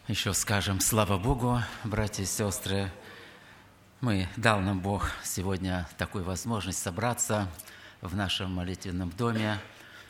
Еще скажем слава Богу, братья и сестры. Дал нам Бог сегодня такую возможность собраться в нашем молитвенном доме.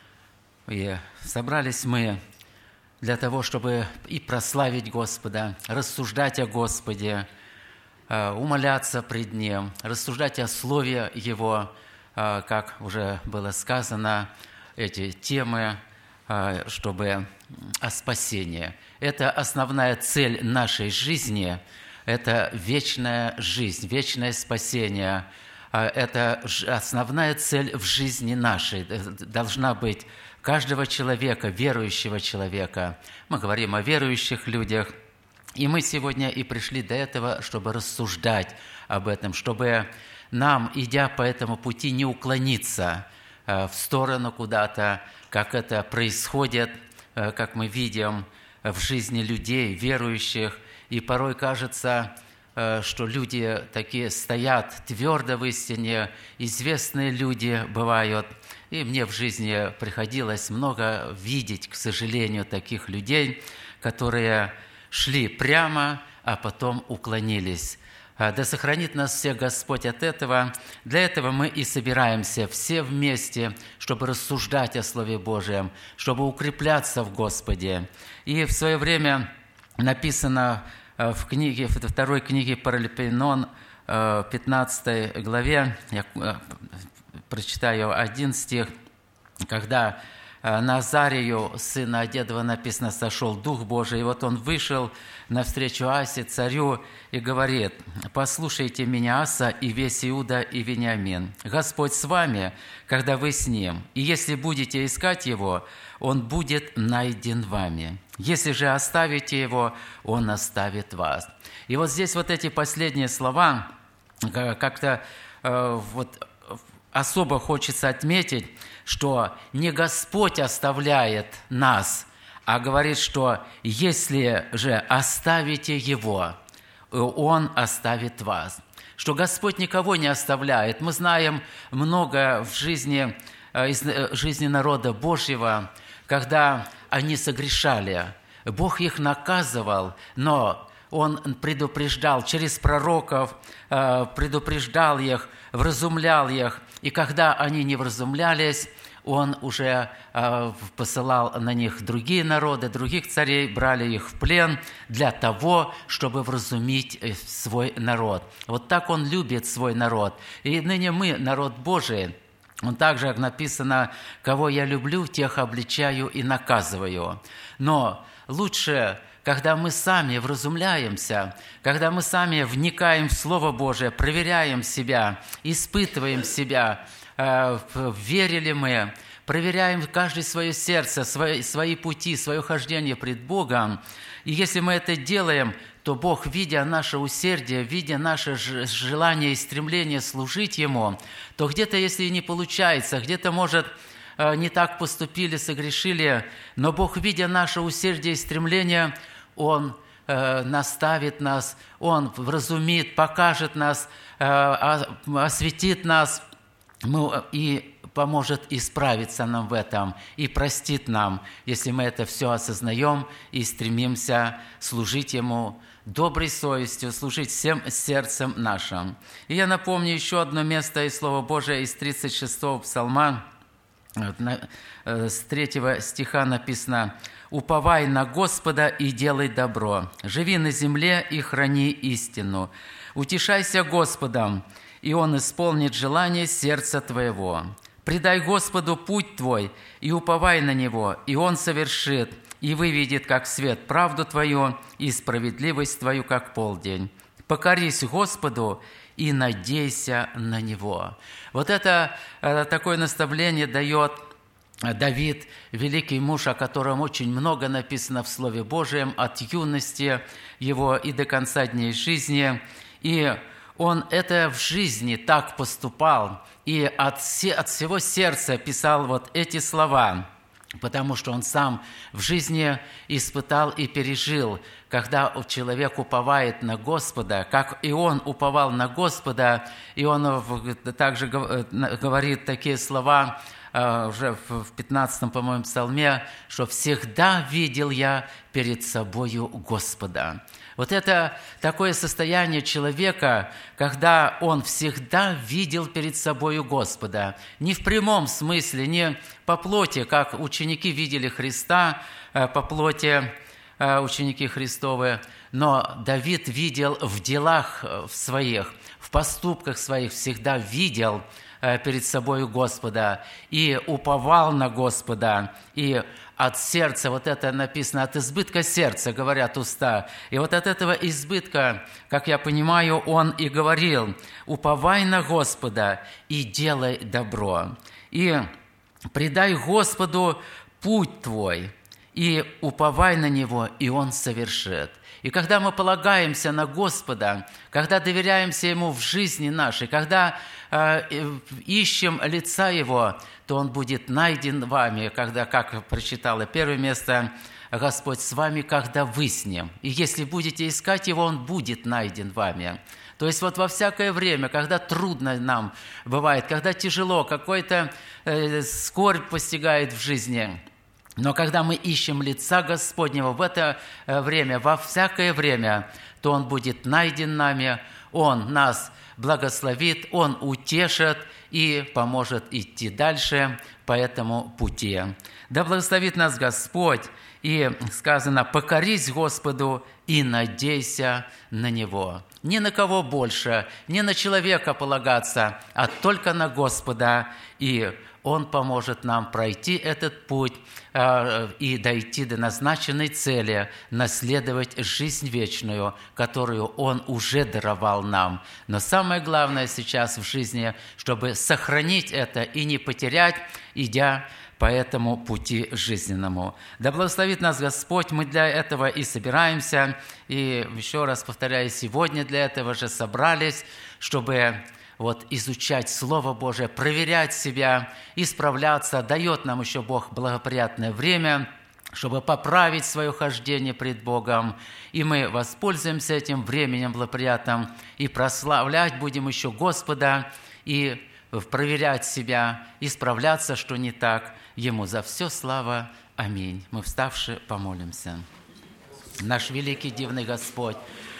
И собрались мы для того, чтобы и прославить Господа, рассуждать о Господе, умоляться пред Ним, рассуждать о Слове Его, как уже было сказано, эти темы, чтобы о спасении. Это основная цель нашей жизни, это вечная жизнь, вечное спасение. Это основная цель в жизни нашей. Должна быть каждого человека, верующего человека. Мы говорим о верующих людях. И мы сегодня и пришли до этого, чтобы рассуждать об этом, чтобы нам, идя по этому пути, не уклониться в сторону куда-то, как это происходит, как мы видим в жизни людей, верующих. И порой кажется, что люди такие стоят твердо в истине, известные люди бывают. И мне в жизни приходилось много видеть, к сожалению, таких людей, которые шли прямо, а потом уклонились. Да сохранит нас всех Господь от этого. Для этого мы и собираемся все вместе, чтобы рассуждать о Слове Божьем, чтобы укрепляться в Господе. И в свое время написано в второй книге Паралипоменон, 15 главе, я прочитаю 1 стих, когда на Азарию, сына Одедова, написано, сошел Дух Божий, и вот он вышел навстречу Асе, царю, и говорит: «Послушайте меня, Аса, и весь Иуда, и Вениамин. Господь с вами, когда вы с Ним, и если будете искать Его, Он будет найден вами. Если же оставите Его, Он оставит вас». И вот здесь вот эти последние слова как-то особо хочется отметить, что не Господь оставляет нас, а говорит, что если же оставите Его, Он оставит вас. Что Господь никого не оставляет. Мы знаем много в жизни, из жизни народа Божьего, когда они согрешали. Бог их наказывал, но Он предупреждал через пророков, предупреждал их, вразумлял их. И когда они не вразумлялись, Он уже посылал на них другие народы, других царей, брали их в плен для того, чтобы вразумить свой народ. Вот так Он любит свой народ. И ныне мы, народ Божий, Он также, как написано, «Кого я люблю, тех обличаю и наказываю». Но лучше, когда мы сами вразумляемся, когда мы сами вникаем в Слово Божие, проверяем себя, испытываем себя, верили мы, проверяем каждое свое сердце, свои пути, свое хождение пред Богом. И если мы это делаем, то Бог, видя наше усердие, видя наше желание и стремление служить Ему, то где-то, если не получается, где-то, может, не так поступили, согрешили, но Бог, видя наше усердие и стремление, Он наставит нас, Он вразумит, покажет нас, осветит нас и поможет исправиться нам в этом, и простит нам, если мы это все осознаем и стремимся служить Ему доброй совестью, служить всем сердцем нашим. И я напомню еще одно место из Слова Божия, из 36-го псалма, с 3 стиха написано: «Уповай на Господа и делай добро, живи на земле и храни истину. Утешайся Господом, и Он исполнит желание сердца твоего. Предай Господу путь твой, и уповай на Него, и Он совершит, и выведет, как свет, правду твою, и справедливость твою, как полдень. Покорись Господу и надейся на Него». Вот это такое наставление дает Давид, великий муж, о котором очень много написано в Слове Божьем, от юности его и до конца дней жизни. И он это в жизни так поступал, и от всего сердца писал вот эти слова, потому что он сам в жизни испытал и пережил, когда человек уповает на Господа, как и он уповал на Господа, и он также говорит такие слова уже в 15-м, по-моему, псалме, что «всегда видел я перед собою Господа». Вот это такое состояние человека, когда он всегда видел перед собою Господа. Не в прямом смысле, не по плоти, как ученики видели Христа, по плоти ученики Христовы, но Давид видел в делах своих, в поступках своих, всегда видел перед собою Господа и уповал на Господа, и от сердца, вот это написано, от избытка сердца, говорят уста. И вот от этого избытка, как я понимаю, он и говорил: уповай на Господа и делай добро. И предай Господу путь твой, и уповай на Него, и Он совершит. И когда мы полагаемся на Господа, когда доверяемся Ему в жизни нашей, когда ищем лица Его, то Он будет найден вами, когда, как прочитала первое место, Господь с вами, когда вы с Ним. И если будете искать Его, Он будет найден вами. То есть вот во всякое время, когда трудно нам бывает, когда тяжело, какой-то скорбь постигает в жизни, но когда мы ищем лица Господнего в это время, во всякое время, то Он будет найден нами, Он нас благословит, Он утешит и поможет идти дальше по этому пути. Да благословит нас Господь, и сказано: «Покорись Господу и надейся на Него». Ни на кого больше, не на человека полагаться, а только на Господа, и Он поможет нам пройти этот путь и дойти до назначенной цели, наследовать жизнь вечную, которую Он уже даровал нам. Но самое главное сейчас в жизни, чтобы сохранить это и не потерять, идя по этому пути жизненному. Да благословит нас Господь, мы для этого и собираемся, и еще раз повторяю, сегодня для этого же собрались, чтобы изучать Слово Божие, проверять себя, исправляться. Дает нам еще Бог благоприятное время, чтобы поправить свое хождение пред Богом. И мы воспользуемся этим временем благоприятным и прославлять будем еще Господа, и проверять себя, исправляться, что не так. Ему за все слава. Аминь. Мы, вставши, помолимся. Наш великий дивный Господь,